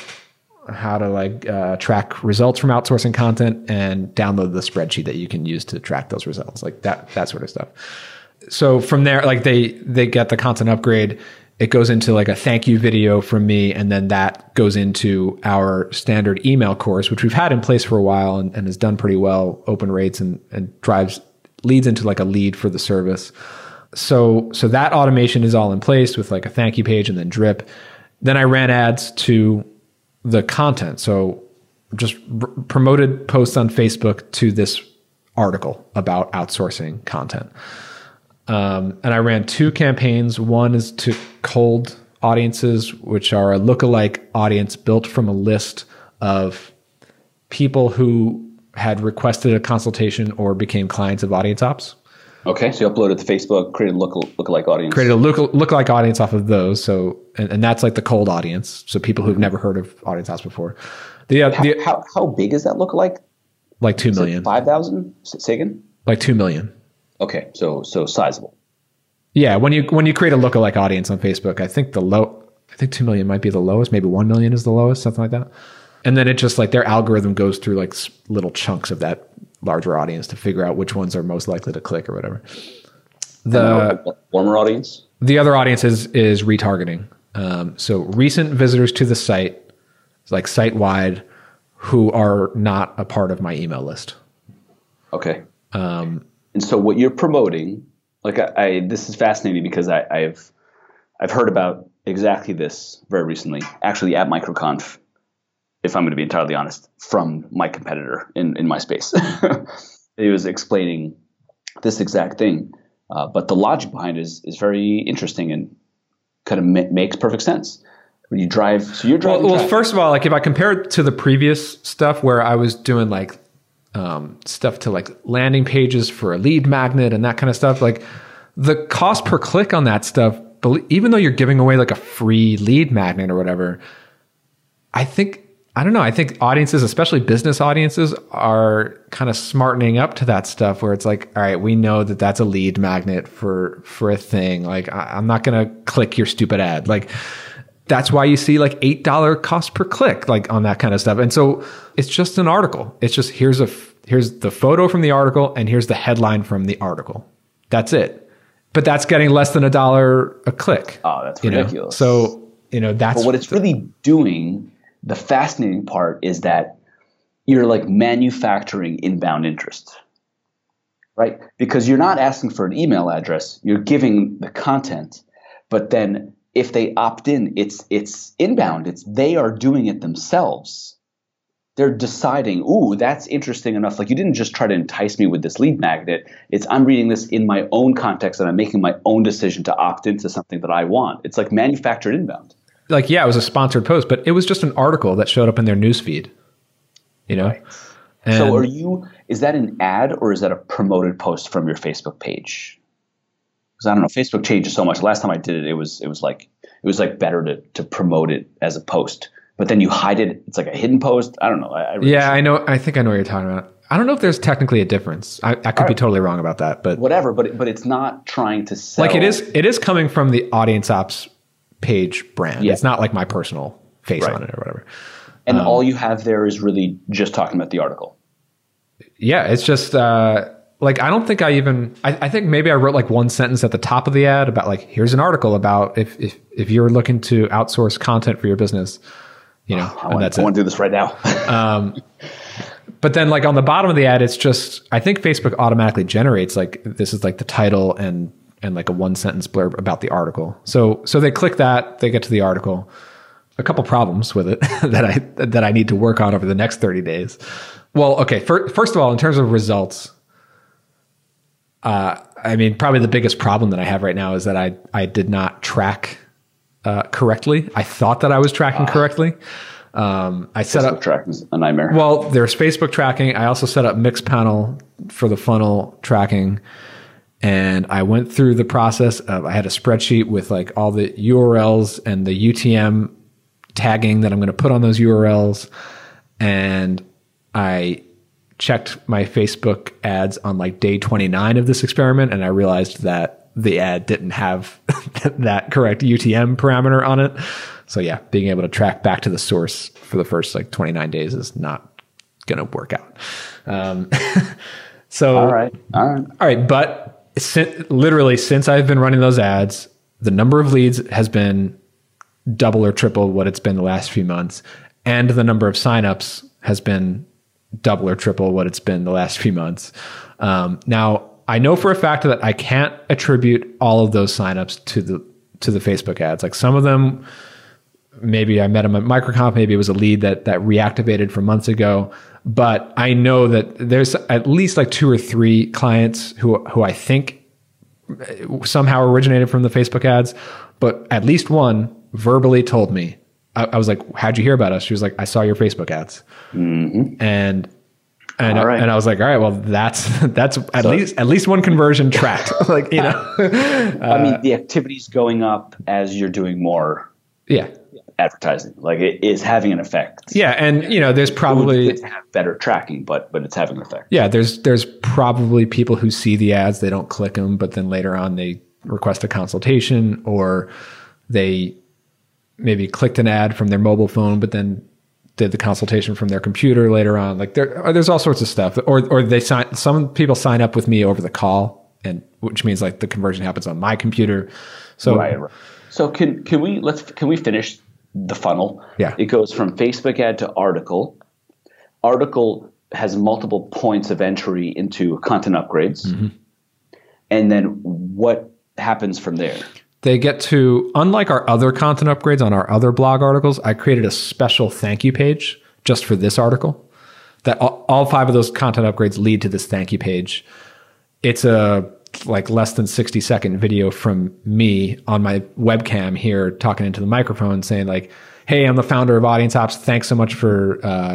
track results from outsourcing content and download the spreadsheet that you can use to track those results, like that sort of stuff. So from there, like they get the content upgrade. It goes into like a thank you video from me, and then that goes into our standard email course, which we've had in place for a while and has done pretty well, open rates, and leads into like a lead for the service. So that automation is all in place with like a thank you page and then drip. Then I ran ads to the content. So just promoted posts on Facebook to this article about outsourcing content. And I ran 2 campaigns. One is to cold audiences, which are a lookalike audience built from a list of people who had requested a consultation or became clients of Audience Ops. Okay, so you uploaded to Facebook, created a lookalike audience. Created a lookalike audience off of those. So, and that's like the cold audience. So people who've never heard of Audience Ops before. How big is that lookalike? Like 2 million. 5,000? Say again? Like 2 million. Okay, so sizable. Yeah, when you create a lookalike audience on Facebook, I think 2 million might be the lowest. Maybe 1 million is the lowest, something like that. And then it just like their algorithm goes through like little chunks of that larger audience to figure out which ones are most likely to click or whatever. The warmer audience? The other audience is retargeting. So recent visitors to the site, like site-wide, who are not a part of my email list. Okay. And so what you're promoting, like this is fascinating because I've heard about exactly this very recently, actually at MicroConf, if I'm going to be entirely honest, from my competitor in my space. He was explaining this exact thing, but the logic behind it is very interesting and kind of makes perfect sense. When you drive, so you're driving. Well, first of all, like if I compare it to the previous stuff where I was doing like stuff to like landing pages for a lead magnet and that kind of stuff, like the cost per click on that stuff, even though you're giving away like a free lead magnet or whatever, I think audiences, especially business audiences, are kind of smartening up to that stuff where it's like, all right, we know that that's a lead magnet for a thing. Like I'm not going to click your stupid ad. Like that's why you see like $8 cost per click, like on that kind of stuff. And so it's just an article. It's just, here's the photo from the article and here's the headline from the article. That's it. But that's getting less than $1 a click. Oh, that's ridiculous. So, that's. But what it's really doing, the fascinating part is that you're like manufacturing inbound interest, right? Because you're not asking for an email address, you're giving the content, but then if they opt in, it's inbound. They are doing it themselves. They're deciding, ooh, that's interesting enough. Like you didn't just try to entice me with this lead magnet. I'm reading this in my own context and I'm making my own decision to opt into something that I want. It's like manufactured inbound. Like, yeah, it was a sponsored post, but it was just an article that showed up in their newsfeed, Right. And so is that an ad or is that a promoted post from your Facebook page? Because I don't know, Facebook changes so much. Last time I did it, it was like better to promote it as a post, but then you hide it. It's like a hidden post. I don't know. I know. I think I know what you're talking about. I don't know if there's technically a difference. I could be totally wrong about that, but whatever. But it's not trying to sell. Like it is coming from the Audience Ops page brand. Yeah. It's not like my personal face on it or whatever. And all you have there is really just talking about the article. Yeah, it's just like I don't think I think maybe I wrote like one sentence at the top of the ad about like here's an article about if you're looking to outsource content for your business, I want to do this right now. But then like on the bottom of the ad, it's just I think Facebook automatically generates like this is like the title and like a one sentence blurb about the article. So they click that, they get to the article. A couple problems with it that I need to work on over the next 30 days. Well, okay. First of all, in terms of results, I mean, probably the biggest problem that I have right now is that I did not track correctly. I thought that I was tracking correctly. I set up tracking is a nightmare. Well, there's Facebook tracking. I also set up Mixpanel for the funnel tracking. And I went through the process of, I had a spreadsheet with like all the URLs and the UTM tagging that I'm going to put on those URLs. And I checked my Facebook ads on like day 29 of this experiment. And I realized that the ad didn't have that correct UTM parameter on it. So yeah, being able to track back to the source for the first like 29 days is not going to work out. So, all right. But literally since I've been running those ads, the number of leads has been double or triple what it's been the last few months. And the number of signups has been double or triple what it's been the last few months. Now I know for a fact that I can't attribute all of those signups to the Facebook ads. Like some of them, maybe I met them at MicroConf, maybe it was a lead that reactivated from months ago. But I know that there's at least like 2 or 3 clients who I think somehow originated from the Facebook ads, but at least one verbally told me. I was like, "How'd you hear about us?" She was like, "I saw your Facebook ads." Mm-hmm. And I was like, all right, well, that's at least one conversion tracked. Like, you know, I mean, the activity's going up as you're doing more. Yeah. Advertising, like it is having an effect. Yeah, and you know, there's probably to have better tracking, but it's having an effect. Yeah, there's probably people who see the ads, they don't click them, but then later on they request a consultation, or they maybe clicked an ad from their mobile phone, but then did the consultation from their computer later on. Like there's all sorts of stuff, or some people sign up with me over the call, and which means like the conversion happens on my computer. So right. So can we finish the funnel? Yeah. It goes from Facebook ad to article. Article has multiple points of entry into content upgrades. Mm-hmm. And then what happens from there? They get to, unlike our other content upgrades on our other blog articles, I created a special thank you page just for this article. That all 5 of those content upgrades lead to this thank you page. It's a like less than 60-second video from me on my webcam here talking into the microphone saying like, "Hey, I'm the founder of Audience Ops. Thanks so much for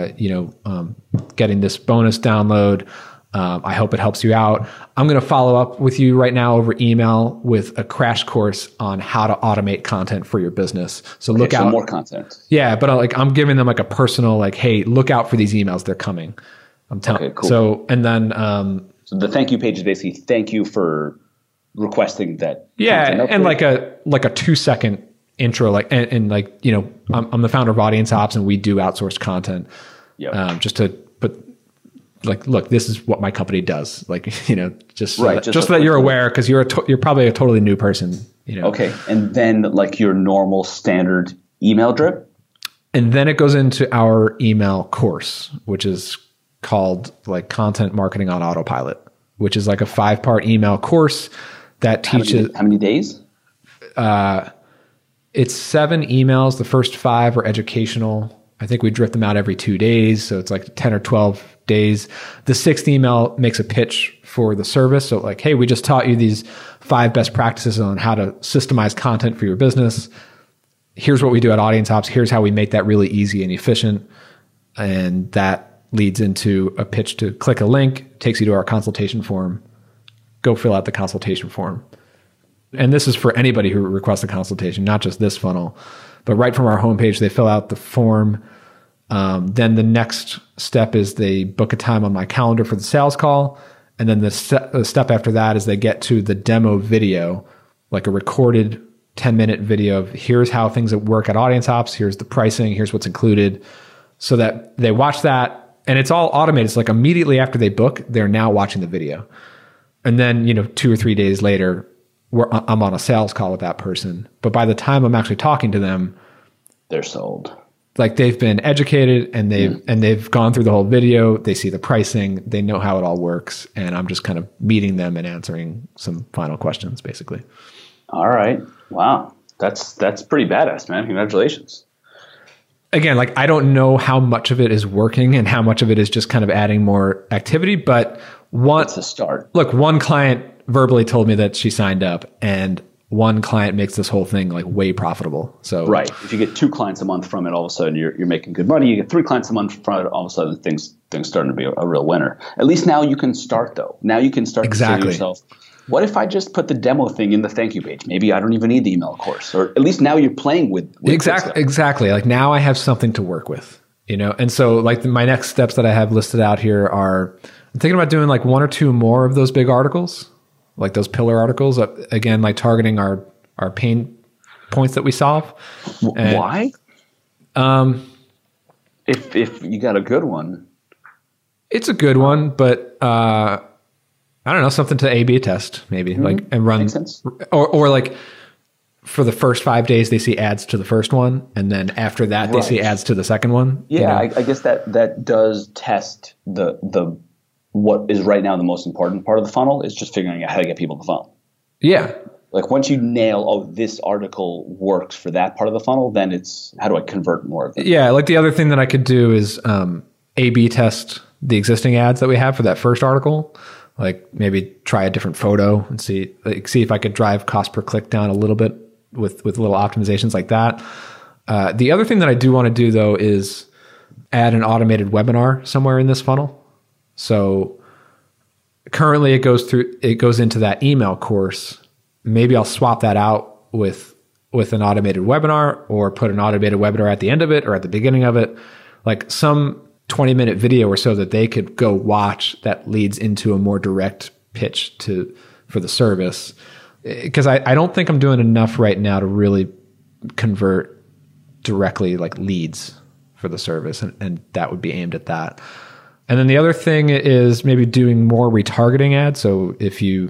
getting this bonus download. I hope it helps you out. I'm going to follow up with you right now over email with a crash course on how to automate content for your business. So look out." More content. Yeah, but I'm giving them like a personal like, "Hey, look out for these emails. They're coming." I'm telling. Okay, cool. So and then. So the thank you page is basically thank you for requesting that. Yeah, and like a 2-second intro, like and like, you know, I'm the founder of Audience Ops and we do outsourced content. Yep. Just to put like, look, this is what my company does. Like, you know, just right, so that you're aware, because you're probably a totally new person. You know. Okay, and then like your normal standard email drip, and then it goes into our email course, which is called like Content Marketing on Autopilot, which is like a 5-part email course that teaches. How many days? It's 7 emails. The first 5 are educational. I think we drip them out every 2 days. So it's like 10 or 12 days. The 6th email makes a pitch for the service. So like, "Hey, we just taught you these 5 best practices on how to systemize content for your business. Here's what we do at Audience Ops. Here's how we make that really easy and efficient." And that leads into a pitch to click a link, takes you to our consultation form. Go fill out the consultation form. And this is for anybody who requests a consultation, not just this funnel. But right from our homepage, they fill out the form. Then the next step is they book a time on my calendar for the sales call. And then the step after that is they get to the demo video, like a recorded 10-minute video of here's how things work at Audience Ops, here's the pricing, here's what's included. So that they watch that. And it's all automated. It's like immediately after they book, they're now watching the video. And then, you know, 2 or 3 days later, I'm on a sales call with that person. But by the time I'm actually talking to them, they're sold. Like they've been educated and they've gone through the whole video. They see the pricing. They know how it all works. And I'm just kind of meeting them and answering some final questions, basically. All right. Wow. That's pretty badass, man. Congratulations. Again, like I don't know how much of it is working and how much of it is just kind of adding more activity, but it's a start. Look, one client verbally told me that she signed up, and one client makes this whole thing like way profitable. So right, if you get 2 clients a month from it, all of a sudden you're making good money. You get 3 clients a month from it, all of a sudden things starting to be a real winner. At least now you can start though. Now you can start to say to yourself, what if I just put the demo thing in the thank you page? Maybe I don't even need the email course, or at least now you're playing with exactly. Like now I have something to work with, you know? And so like my next steps that I have listed out here are, I'm thinking about doing like 1 or 2 more of those big articles, like those pillar articles, again, like targeting our pain points that we solve. And, why? If you got a good one. It's a good one, but, I don't know, something to A/B test maybe, like, and run, or like for the first 5 days they see ads to the first one, and then after that they see ads to the second one. Yeah, you know? I guess that does test the what is right now the most important part of the funnel is just figuring out how to get people to the phone. Yeah. Like once you nail, oh, this article works for that part of the funnel, then it's how do I convert more of it? Yeah. Like the other thing that I could do is A/B test the existing ads that we have for that first article. Like maybe try a different photo and see if I could drive cost per click down a little bit with little optimizations like that. The other thing that I do want to do though is add an automated webinar somewhere in this funnel. So currently it goes into that email course. Maybe I'll swap that out with an automated webinar, or put an automated webinar at the end of it or at the beginning of it, like some 20-minute video or so that they could go watch that leads into a more direct pitch for the service. Because I don't think I'm doing enough right now to really convert directly like leads for the service, and that would be aimed at that. And then the other thing is maybe doing more retargeting ads. So if you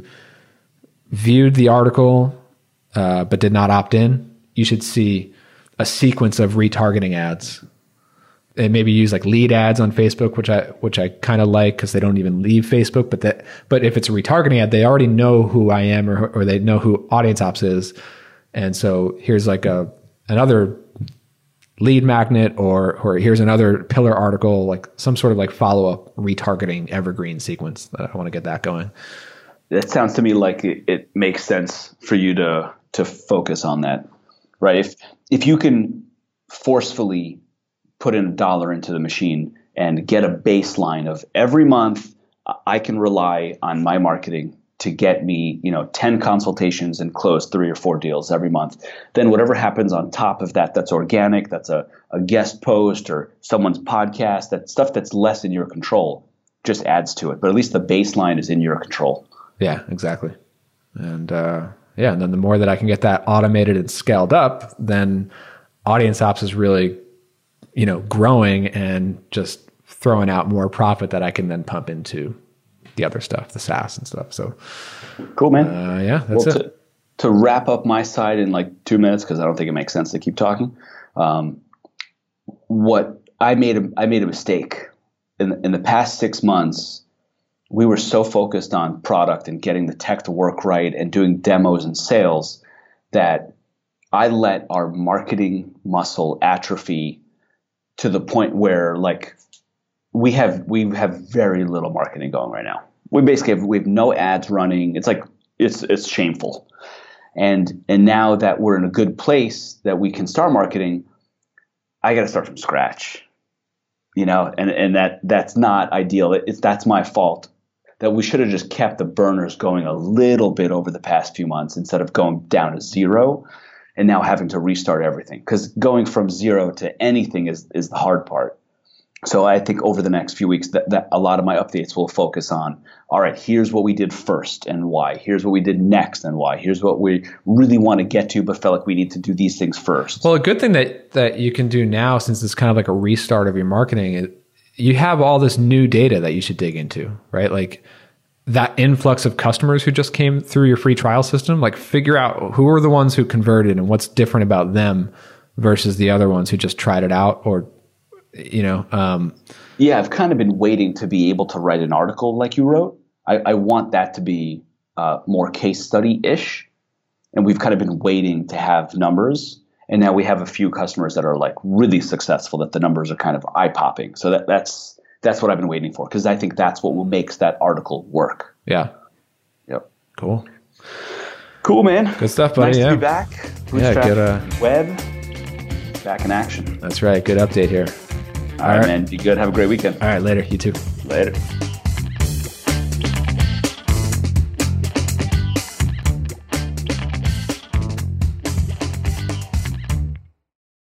viewed the article but did not opt in, you should see a sequence of retargeting ads. And maybe use like lead ads on Facebook, which I kind of like because they don't even leave Facebook. But if it's a retargeting ad, they already know who I am or they know who Audience Ops is, and so here's like another lead magnet or here's another pillar article, like some sort of like follow up retargeting evergreen sequence. That I want to get that going. That sounds to me like it makes sense for you to focus on that, right? If you can forcefully put in $1 into the machine and get a baseline of every month, I can rely on my marketing to get me, 10 consultations and close 3 or 4 deals every month. Then whatever happens on top of that, that's organic, that's a guest post or someone's podcast, that stuff that's less in your control just adds to it. But at least the baseline is in your control. Yeah, exactly. And and then the more that I can get that automated and scaled up, then Audience Ops is really growing and just throwing out more profit that I can then pump into the other stuff, the SaaS and stuff. So cool, man. That's it. To wrap up my side in like 2 minutes, because I don't think it makes sense to keep talking. What I made a mistake in the past 6 months. We were so focused on product and getting the tech to work right and doing demos and sales that I let our marketing muscle atrophy to the point where like we have very little marketing going right now. We have no ads running. It's like it's shameful. And now that we're in a good place that we can start marketing, I got to start from scratch. And that's not ideal. That's my fault. That we should have just kept the burners going a little bit over the past few months instead of going down to zero and now having to restart everything. Because going from zero to anything is the hard part. So I think over the next few weeks that a lot of my updates will focus on, all right, here's what we did first and why. Here's what we did next and why. Here's what we really want to get to but felt like we need to do these things first. Well, a good thing that you can do now, since it's kind of like a restart of your marketing, you have all this new data that you should dig into, right? Like that influx of customers who just came through your free trial system, like figure out who are the ones who converted and what's different about them versus the other ones who just tried it out or, Yeah, I've kind of been waiting to be able to write an article like you wrote. I want that to be more case study-ish. And we've kind of been waiting to have numbers. And now we have a few customers that are like really successful, that the numbers are kind of eye-popping. So that's what I've been waiting for, because I think that's what makes that article work. Yeah. Yep. Cool. Cool, man. Good stuff, buddy. Nice to be back. Good. Web, back in action. That's right. Good update here. All right, man. Be good. Have a great weekend. All right. Later. You too. Later.